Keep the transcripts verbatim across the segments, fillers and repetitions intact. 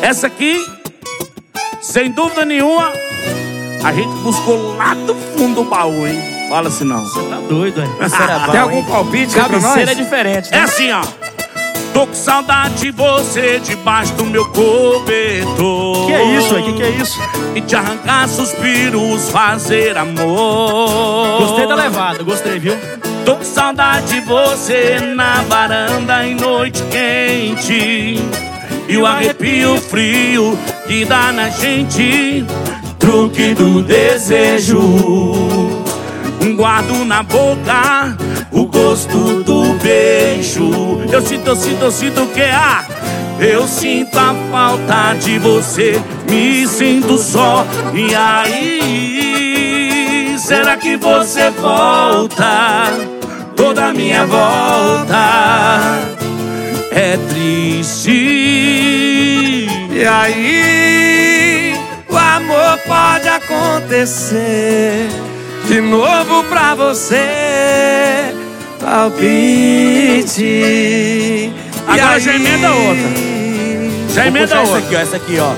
Essa aqui, sem dúvida nenhuma, a gente buscou lá do fundo do baú, hein? Fala assim não. Você tá doido, hein? Tem algum palpite? Cabeceira é diferente, né? É assim, ó. Tô com saudade de você debaixo do meu cobertor. Que é isso, aí? Que que é isso? E te arrancar suspiros, fazer amor. Gostei da levada, gostei, viu? Tô com saudade de você na varanda em noite quente. E o arrepio frio que dá na gente. Truque do desejo. Guardo na boca o gosto do beijo. Eu sinto, eu sinto, eu sinto o que há. Eu sinto a falta de você. Me sinto só. E aí, será que você volta? Toda a minha volta é triste. E aí, o amor pode acontecer de novo pra você. Palpite. Agora já emenda outra. Já emenda outra. Essa aqui, ó, essa aqui, ó.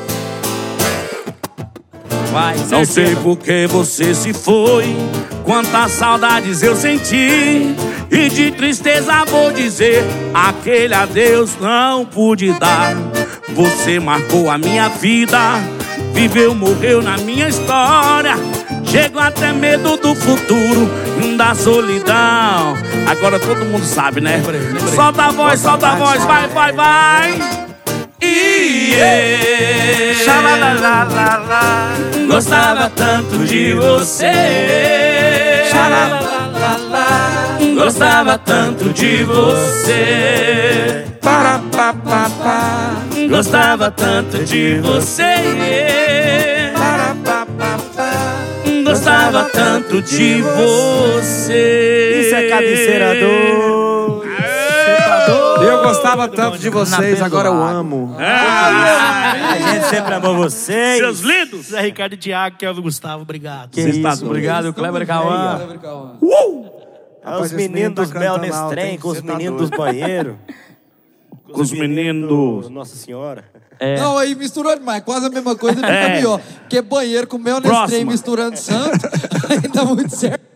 Vai, não sei por que você se foi, quantas saudades eu senti. E de tristeza vou dizer, aquele adeus não pude dar. Você marcou a minha vida, viveu, morreu na minha história. Chego até medo do futuro, da solidão. Agora todo mundo sabe, né? Lembrei, lembrei. Solta a voz, solta a voz, vai, vai, vai. Yeah. Gostava tanto de você. Gostava tanto de você. Gostava tanto de você. Gostava tanto de você. Isso é cabeceira doce. Eu gostava tanto de vocês, agora eu amo. A gente sempre amou vocês. Seus lindos. Zé Ricardo e Thiago, que é o Gustavo, obrigado. Que isso, obrigado, Kleber Cauã. Uh! Os meninos dos Bel nesse trem, com os meninos dos banheiros. Com os meninos. Nossa Senhora. É. Não, aí misturou demais, quase a mesma coisa, fica É. pior. Porque banheiro com mel nesse trem misturando santo, aí dá muito certo.